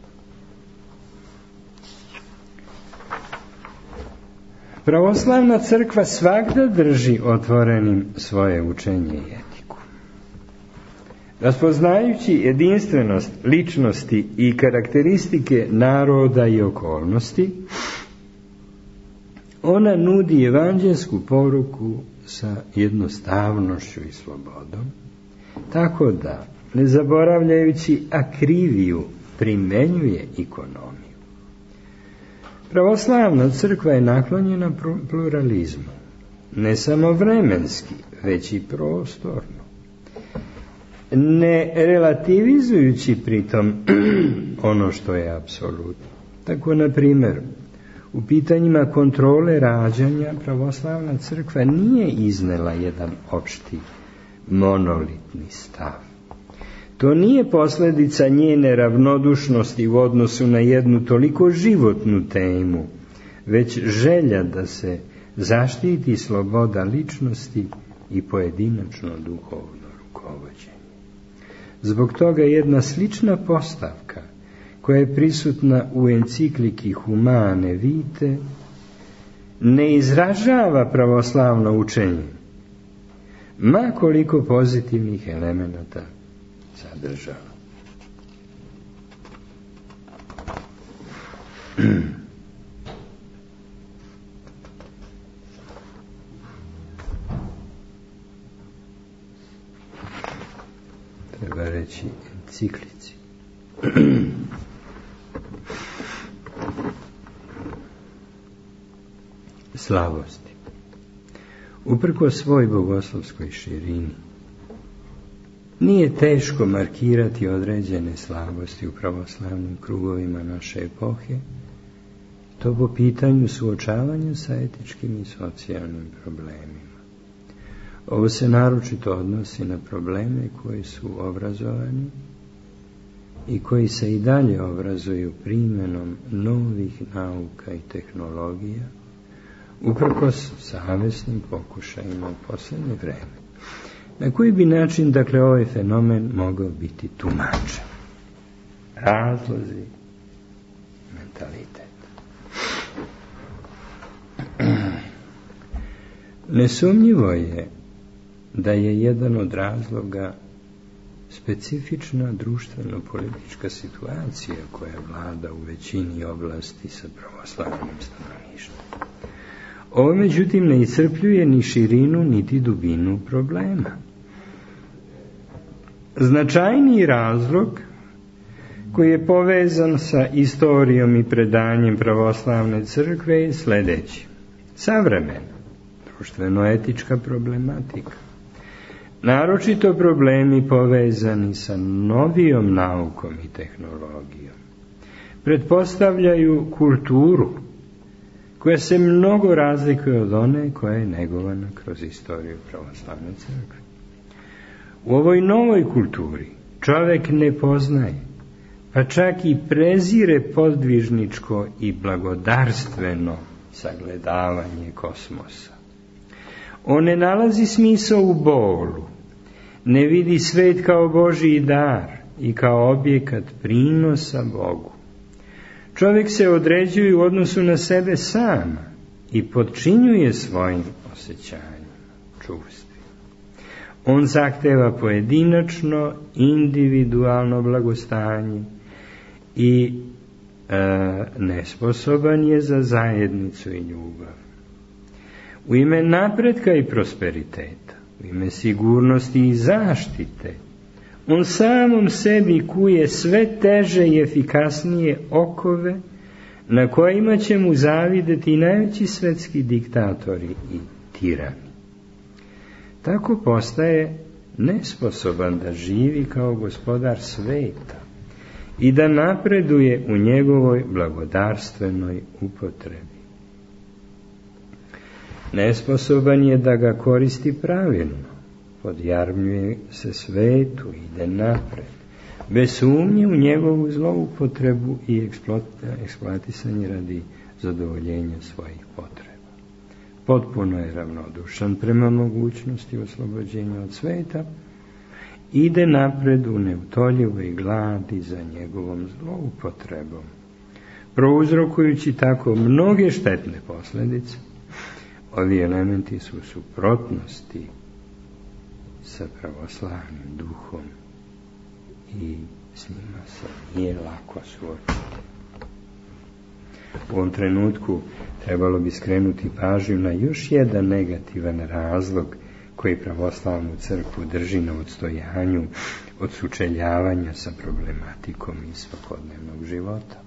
Pravoslavna crkva svagda drži otvorenim svoje učenje i etiku. Raspoznajući jedinstvenost ličnosti i karakteristike naroda i okolnosti, ona nudi evanđelsku poruku sa jednostavnošću i slobodom, tako da, ne zaboravljajući akriviju, primenjuje ikonomiju. Pravoslavna crkva je naklonjena pluralizmu, ne samo vremenski, već i prostorno, ne relativizujući pritom ono što je apsolutno. Tako, na primjer, U pitanjima kontrole rađanja pravoslavna crkva nije iznela jedan opšti monolitni stav. To nije posljedica njene ravnodušnosti u odnosu na jednu toliko životnu temu, već želja da se zaštiti sloboda ličnosti i pojedinačno duhovno rukovođenje. Zbog toga jedna slična postavka koja je prisutna u encikliki Humane Vitae ne izražava pravoslavno učenje, ma koliko pozitivnih elemenata sadržava. Treba reći enciklici. Slavosti. Uprkos svoj bogoslovskoj širini, nije teško markirati određene slabosti u pravoslavnim krugovima naše epohe, to po pitanju suočavanja sa etičkim i socijalnim problemima. Ovo se naročito odnosi na probleme koji su obrazovani i koji se i dalje obrazuju primjenom novih nauka i tehnologija, uprkos savjesnim pokušajima u posljednje vreme. Na koji bi način, dakle, ovaj fenomen mogao biti tumačen? Razlozi, mentalitet. Nesumnjivo je da je jedan od razloga specifična društveno-politička situacija koja vlada u većini oblasti sa pravoslavnim stanovništvom. Ovo, međutim, ne iscrpljuje ni širinu, niti dubinu problema. Značajniji razlog koji je povezan sa istorijom i predanjem pravoslavne crkve je sljedeći. Savremena društveno-etička problematika, naročito problemi povezani sa novijom naukom i tehnologijom, pretpostavljaju kulturu koja se mnogo razlikuje od one koja je negovana kroz istoriju pravoslavne crkve. U ovoj novoj kulturi čovjek ne poznaje, pa čak i prezire podvižničko i blagodarstveno sagledavanje kosmosa. On ne nalazi smisao u bolu, ne vidi svet kao Božji dar i kao objekat prinosa Bogu. Čovjek se određuje u odnosu na sebe sam i podčinjuje svojim osjećanjima, čuvstvima. On zahteva pojedinačno, individualno blagostanje i nesposoban je za zajednicu i ljubav. U ime napretka i prosperiteta, u ime sigurnosti i zaštite, on samom sebi kuje sve teže i efikasnije okove na kojima će mu zavideti i najveći svetski diktatori i tirani. Tako postaje nesposoban da živi kao gospodar sveta i da napreduje u njegovoj blagodarstvenoj upotrebi. Nesposoban je da ga koristi pravilno, podjarmljuje se svetu, ide napred, bez sumnje u njegovu zloupotrebu i eksploatisanje radi zadovoljenja svojih potreba. Potpuno je ravnodušan prema mogućnosti oslobođenja od sveta, ide napred u neutoljivoj gladi za njegovom zloupotrebom, prouzrokujući tako mnoge štetne posljedice. Ovi elementi su u suprotnosti sa pravoslavnim duhom i s njima se nije lako suočiti. U ovom trenutku trebalo bi skrenuti pažnju na još jedan negativan razlog koji pravoslavnu crkvu drži na odstojanju od sučeljavanja sa problematikom iz svakodnevnog života.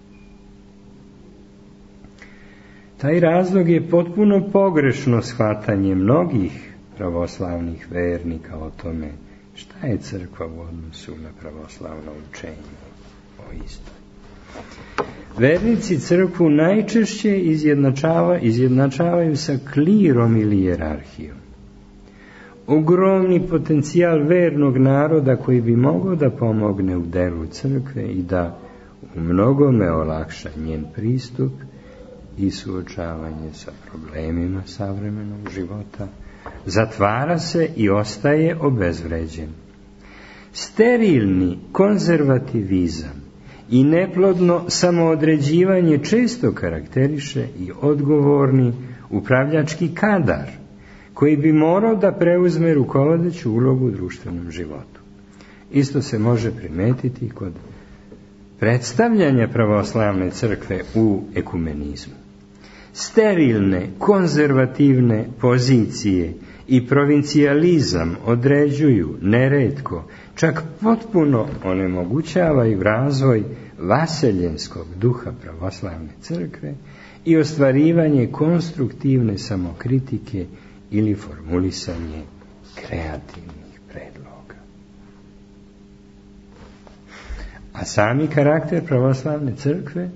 Taj razlog je potpuno pogrešno shvatanje mnogih pravoslavnih vernika o tome šta je crkva u odnosu na pravoslavno učenje o istoj. Vernici crkvu najčešće izjednačavaju sa klirom ili hijerarhijom. Ogromni potencijal vernog naroda koji bi mogao da pomogne u delu crkve i da u mnogome olakša njen pristup i suočavanje sa problemima savremenog života, zatvara se i ostaje obezvređen. Sterilni konzervativizam i neplodno samoodređivanje često karakteriše i odgovorni upravljački kadar, koji bi morao da preuzme rukovodeću ulogu u društvenom životu. Isto se može primetiti kod predstavljanja pravoslavne crkve u ekumenizmu. Sterilne, konzervativne pozicije i provincijalizam određuju neretko, čak potpuno onemogućavaju razvoj vaseljenskog duha pravoslavne crkve i ostvarivanje konstruktivne samokritike ili formulisanje kreativnih predloga. A sami karakter pravoslavne crkve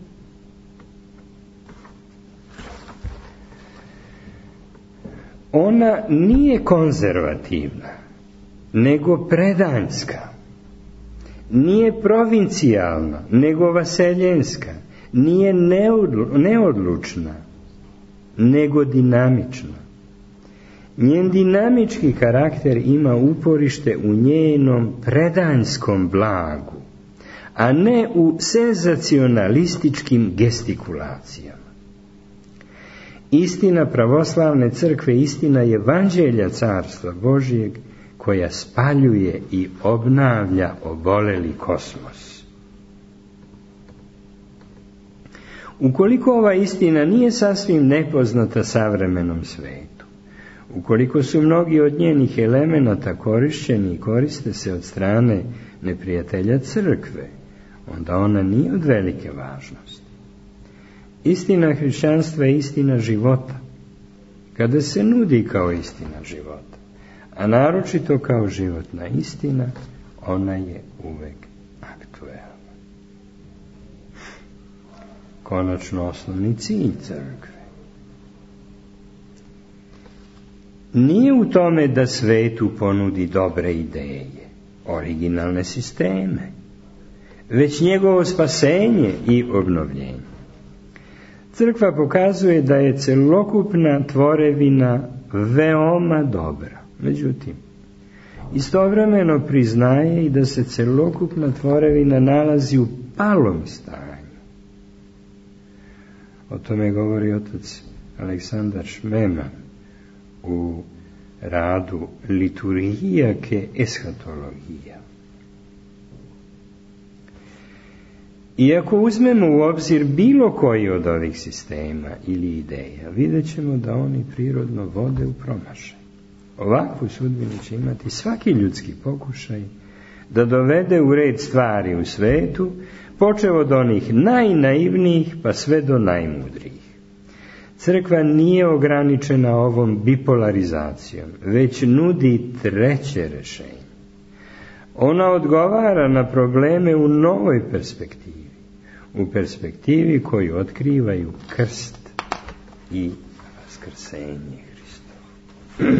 ona nije konzervativna, nego predanjska. Nije provincijalna, nego vaseljenska. Nije neodlučna, nego dinamična. Njen dinamički karakter ima uporište u njenom predanjskom blagu, a ne u senzacionalističkim gestikulacijama. Istina pravoslavne crkve, istina evanđelja Carstva Božijeg, koja spaljuje i obnavlja oboleli kosmos. Ukoliko ova istina nije sasvim nepoznata savremenom svetu, ukoliko su mnogi od njenih elemenata korišćeni i koriste se od strane neprijatelja crkve, onda ona nije od velike važnosti. Istina hrišćanstva je istina života, kada se nudi kao istina života, a naročito kao životna istina, ona je uvek aktuelna. Konačno, osnovni cilj crkve nije u tome da svetu ponudi dobre ideje, originalne sisteme, već njegovo spasenje i obnovljenje. Crkva pokazuje da je celokupna tvorevina veoma dobra. Međutim, istovremeno priznaje i da se celokupna tvorevina nalazi u palom stanju. O tome govori otac Aleksandar Šmeman u radu Liturgija ke eshatologija. Iako uzmemo u obzir bilo koji od ovih sistema ili ideja, vidjet ćemo da oni prirodno vode u promašaj. Ovakvu sudbinu će imati svaki ljudski pokušaj da dovede u red stvari u svetu, počev od onih najnaivnijih pa sve do najmudrijih. Crkva nije ograničena ovom bipolarizacijom, već nudi treće rješenje. Ona odgovara na probleme u novoj perspektivi, u perspektivi koju otkrivaju krst i vaskrsenje Hristovo.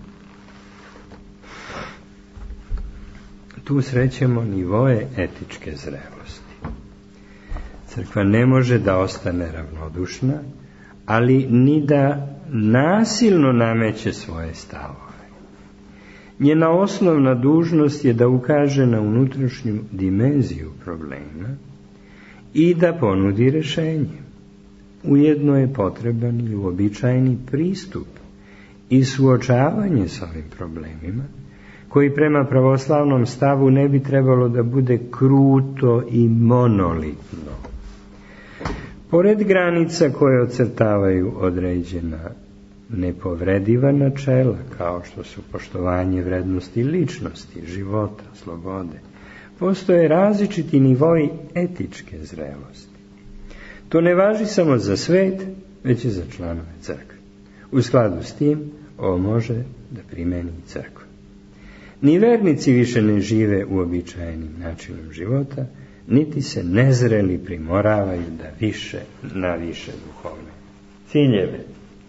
Tu srećemo nivoe etičke zrelosti. Crkva ne može da ostane ravnodušna, ali ni da nasilno nameće svoje stavove. Njena osnovna dužnost je da ukaže na unutrašnju dimenziju problema i da ponudi rješenje. Ujedno je potreban i uobičajeni pristup i suočavanje s ovim problemima, koji prema pravoslavnom stavu ne bi trebalo da bude kruto i monolitno. Pored granica koje ocrtavaju određena nepovrediva načela, kao što su poštovanje vrednosti ličnosti, života, slobode, postoje različiti nivoi etičke zrelosti. To ne važi samo za svet, već i za članove crkve. U skladu s tim, ovo može da primeni crkva. Ni vernici više ne žive uobičajenim načinom života, niti se nezreli primoravaju na više duhovne ciljeve.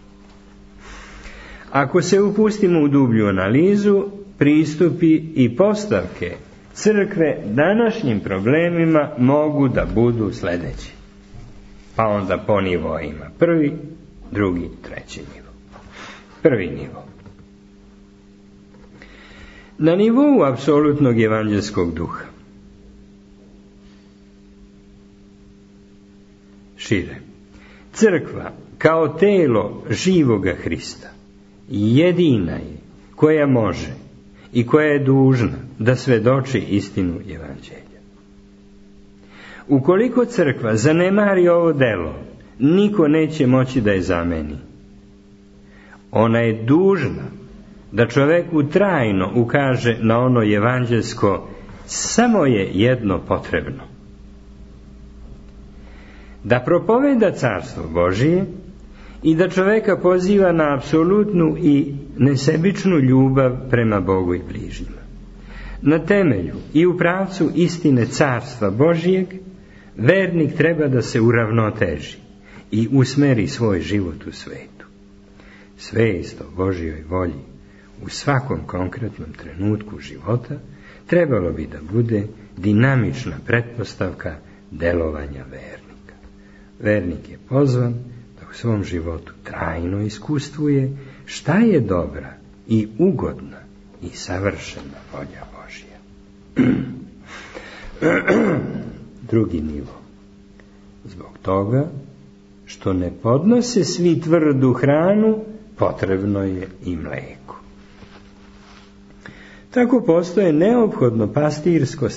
Ako se upustimo u dublju analizu, pristupi i postavke crkve današnjim problemima mogu da budu sljedeći. Pa onda po nivoima. Prvi, drugi, treći nivo. Prvi nivo. Na nivou apsolutnog evanđelskog duha. Šire. Crkva kao telo živoga Hrista jedina je koja može i koja je dužna da svedoči istinu evanđelja. Ukoliko crkva zanemari ovo delo, niko neće moći da je zameni. Ona je dužna da čoveku trajno ukaže na ono evanđelsko, samo je jedno potrebno. Da propoveda carstvo Božije i da čoveka poziva na apsolutnu i nesebičnu ljubav prema Bogu i bližnjima. Na temelju i u pravcu istine carstva Božijeg, vernik treba da se uravnoteži i usmeri svoj život u svetu. Svest o Božjoj volji u svakom konkretnom trenutku života trebalo bi da bude dinamična pretpostavka delovanja vernika. Vernik je pozvan da u svom životu trajno iskustvuje šta je dobra i ugodna i savršena volja Božja. Drugi nivo. Zbog toga što ne podnose svi tvrdu hranu, potrebno je i mleko. Tako postaje neophodno pastirsko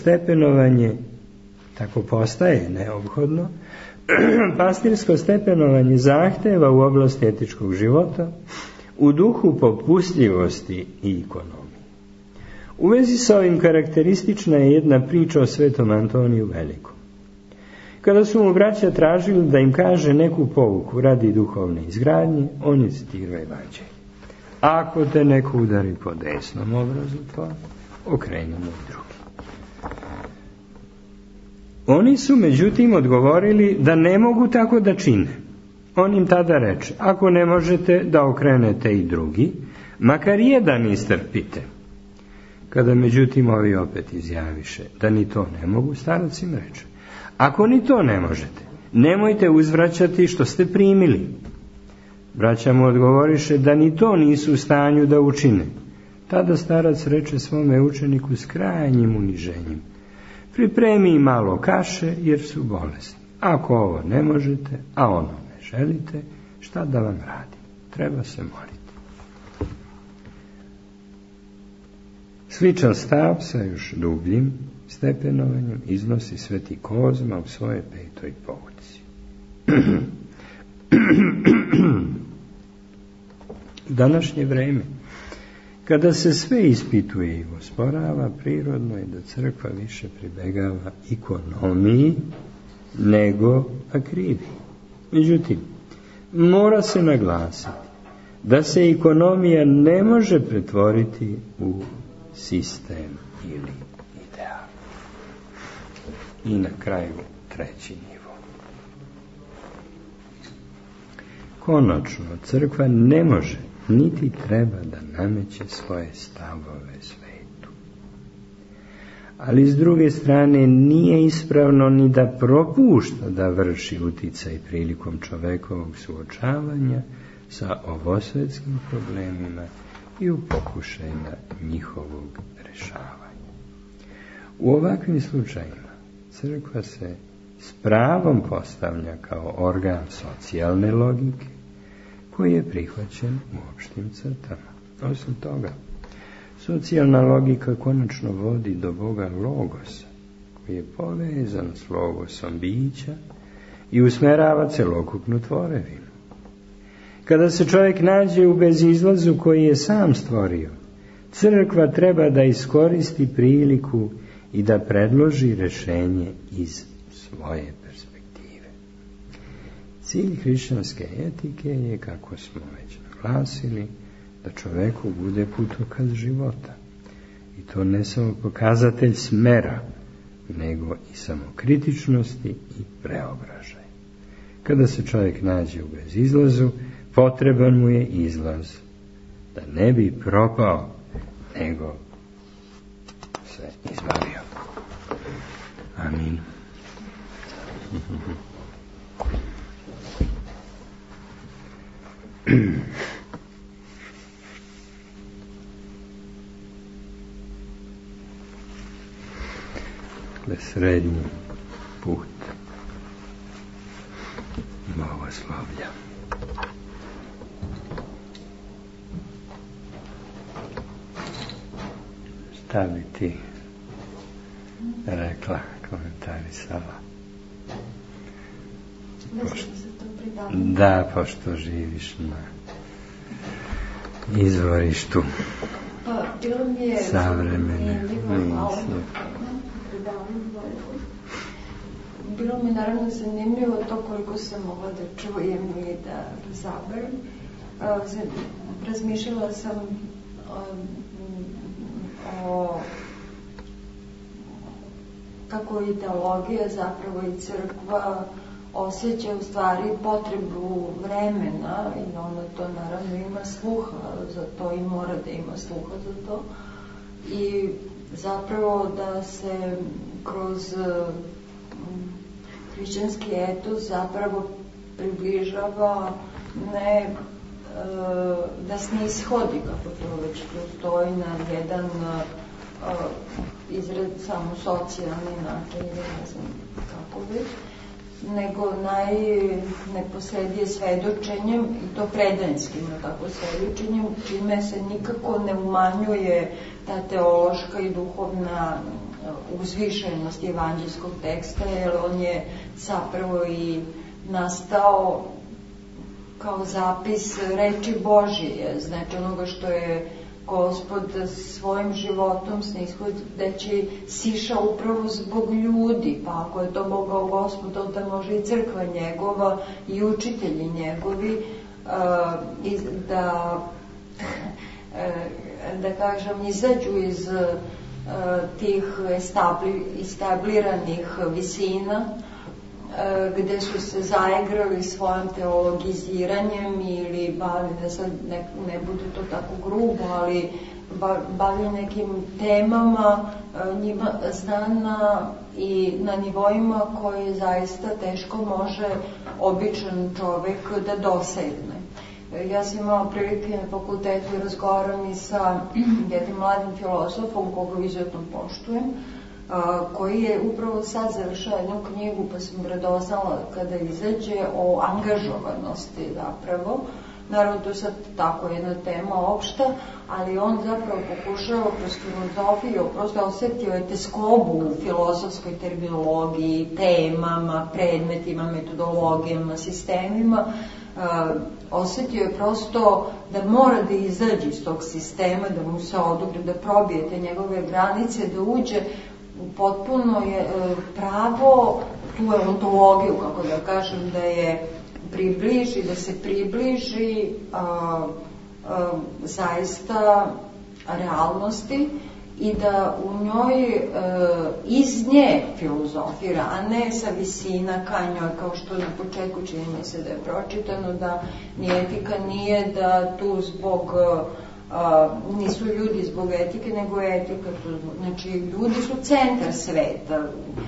stepenovanje zahteva u oblasti etičkog života u duhu popustljivosti i ekonomije. U vezi sa ovim karakteristična je jedna priča o svetom Antoniju Velikom. Kada su mu braća tražili da im kaže neku pouku radi duhovne izgradnje, on je citirao evanđelje. Ako te neko udari po desnom obrazu, to okreni mu drugi. Oni su međutim odgovorili da ne mogu tako da čine. On im tada reče, ako ne možete da okrenete i drugi, makar jedan istrpite. Kada međutim ovi opet izjaviše da ni to ne mogu, starac im reče, ako ni to ne možete, nemojte uzvraćati što ste primili. Braća mu odgovoriše da ni to nisu u stanju da učine. Tada starac reče svome učeniku s krajnjim uniženjem, pripremi malo kaše jer su bolesni. Ako ovo ne možete, a ono ne želite, šta da vam radi? Treba se moliti. Sličan stav sa još dubljim stepenovanjem iznosi sveti Kozma u svojoj 5. pouci. Današnje vreme, kada se sve ispituje i osporava, prirodno je da crkva više pribegava ekonomiji nego akrivi. Međutim, mora se naglasiti da se ekonomija ne može pretvoriti u sistem ili ideal. I na kraju treći nivo. Konačno, crkva ne može niti treba da nameće svoje stavove svetu. Ali s druge strane nije ispravno ni da propušta da vrši uticaj prilikom čovekovog suočavanja sa ovosvetskim problemima i u pokušajima njihovog rešavanja. U ovakvim slučajima crkva se s pravom postavlja kao organ socijalne logike koji je prihvaćen u opštim crtama. Osim toga, socijalna logika konačno vodi do Boga Logosa, koji je povezan s Logosom bića i usmerava celokupnu tvorevinu. Kada se čovjek nađe u bezizlazu koji je sam stvorio, crkva treba da iskoristi priliku i da predloži rešenje iz svoje perspektive. Cilj hrišćanske etike je, kako smo već naglasili, da čoveku bude putokaz života. I to ne samo pokazatelj smera, nego i samokritičnosti i preobražaja. Kada se čovjek nađe u bezizlazu, potreban mu je izlaz, da ne bi propao, nego se izbavio. Amin. Srednji put bogoslovlja. Šta bi ti rekla, komentarisala? Da, pošto živiš na izvorištu savremene misije. Bilo mi naravno zanimljivo to koliko sam mogla da čujem i da razaberem. Razmišljala sam o kako ideologija zapravo i crkva osjeća u stvari potrebu vremena i ona to naravno ima sluha za to i mora da ima sluha za to i zapravo da se kroz hrišćanski etos zapravo približava ne da snishodi, kako to već stoji, na jedan izred samo socijalni način, ne znam kako već, nego najneposrednije svedočenjem, i to predanskim tako svedočenjem, čime se nikako ne umanjuje ta teološka i duhovna uzvišenost evanđelskog teksta, jer on je zapravo i nastao kao zapis reči Božije, znači onoga što je Gospod svojim životom snishodeći siša upravo zbog ljudi, pa ako je to mogao Gospod, onda može i crkva njegova i učitelji njegovi da kažem, izađu iz tih establiranih visina gde su se zaigrali svojim teologiziranjem ili bavili, da sad ne bude to tako grubo, ali bavili nekim temama njima znana i na nivoima koje zaista teško može običan čovek da dosegne. Ja sam imala prilike na fakultetu i razgovaram i sa jednim mladim filozofom koga izuzetno poštujem, koji je upravo sad završao jednu knjigu, pa sam radoznala kada izađe, o angažovanosti zapravo. Naravno, to je sad tako jedna tema opšta, ali on zapravo pokušava kroz filozofiju, prosto osetio je teskobu u filozofskoj terminologiji, temama, predmetima, metodologijama, sistemima. Osetio je prosto da mora da izađe iz tog sistema, da mu se odobri, da probije te njegove granice, da uđe u potpuno je pravo tu ontologiju, kako da kažem, da je približi, da se približi zaista realnosti i da u njoj iz nje filozofira, a ne sa visina ka njoj, kao što na početku čini mi se da je pročitano, da ni etika nije da tu zbog nisu ljudi zbog etike, nego etika tu zbog, znači ljudi su centar sveta,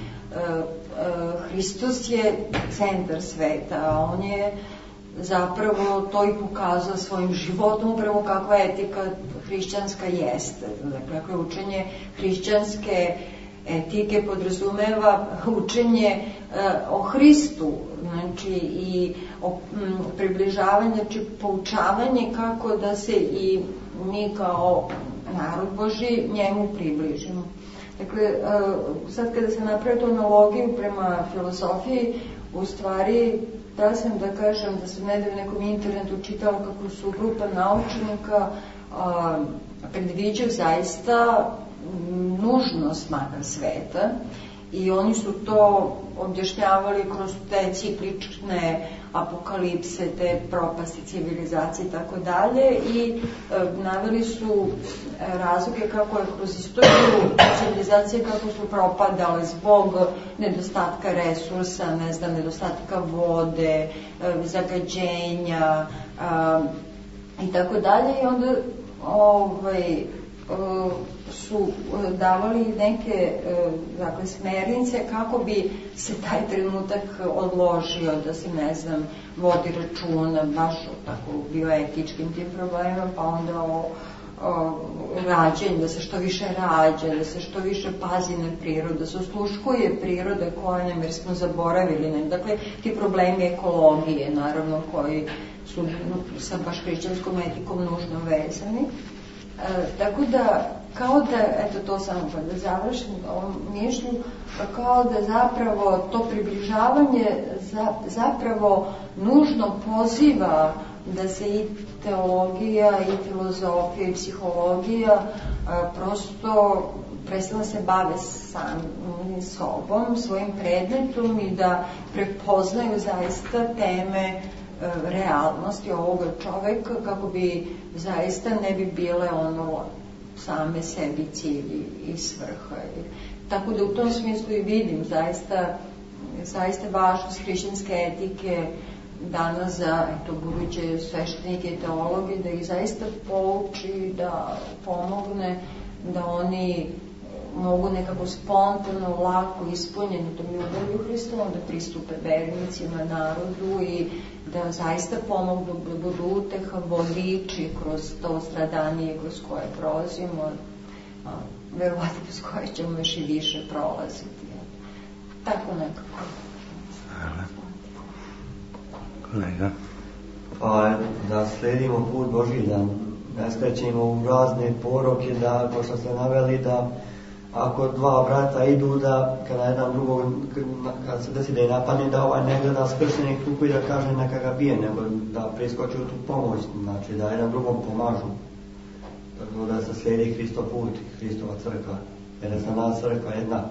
Hristos je centar sveta, a on je zapravo to i pokazao svojim životom upravo kakva etika hrišćanska jeste. Dakle, učenje hrišćanske etike podrazumeva učenje o Hristu, znači i o približavanju, znači poučavanje kako da se i mi kao narod Božji njemu približimo. Dakle, sad kada sam napravila tu analogiju prema filozofiji, u stvari, da sam da kažem da sam nedavno nekom internetu čitala kako su grupa naučnika predviđaju zaista nužnost makar sveta I oni su to objašnjavali kroz te ciklične apokalipse, te propasti civilizacije i tako dalje i naveli su razloge kako je kroz istoriju civilizacije kako su propadale zbog nedostatka resursa, ne znam, nedostatka vode, zagađenja i tako dalje i onda su davali neke dakle, smernice kako bi se taj trenutak odložio, da se, ne znam, vodi računa baš o tako bioetičkim tim problemima, pa onda o rađenju, da se što više rađa, da se što više pazi na prirodu, da se osluškuje priroda koja nam, jer smo zaboravili. Dakle, ti problemi ekologije, naravno, koji su sa baš hrišćanskom etikom nužno vezani. Tako da, kao da, eto to samo pa da završim ovom mišlju, kao da zapravo to približavanje zapravo nužno poziva da se i teologija, i filozofija, i psihologija prosto prestane se bave samim sobom, svojim predmetom i da prepoznaju zaista teme realnosti ovoga čoveka kako bi zaista ne bi bile ono same sebi cilj i svrha. Tako da u tom smislu i vidim zaista važnost hrišćanske etike danas za buduće sveštenike i teologe, da ih zaista pouči, da pomogne, da oni mogu nekako spontano, lako, ispunjeni tom ljubavlju Hristovom, da pristupe vernicima, narodu i da zaista pomognu, da budu uteha, vodiči kroz to stradanje kroz koje prolazimo, verovatno kroz koje ćemo još i više prolaziti. Tako nekako. Hvala. Kolega? Pa da sledimo put Božji, da ne skrećemo u razne poroke, da, ko što ste naveli, da ako dva brata idu, da kada jedan drugog, kad se desi da je napadne, da ovaj ne gleda skršenih ruku i da kaže neka ga bije, nego da preskoči u tu pomoć, znači da jedan drugom pomažu. Tako da se slijedi Hristov put, Hristova crkva, jer je za nas crkva jedna.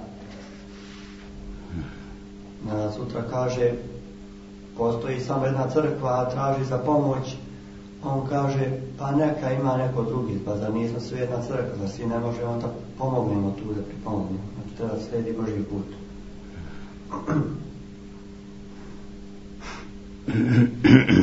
Sutra kaže, postoji samo jedna crkva, a traži za pomoć, on kaže, pa neka ima neko drugi, pa zar nismo svi jedna crkva, da svi ne možemo da pomognemo tu, da pripomognemo. Znači treba slijedi Božji put.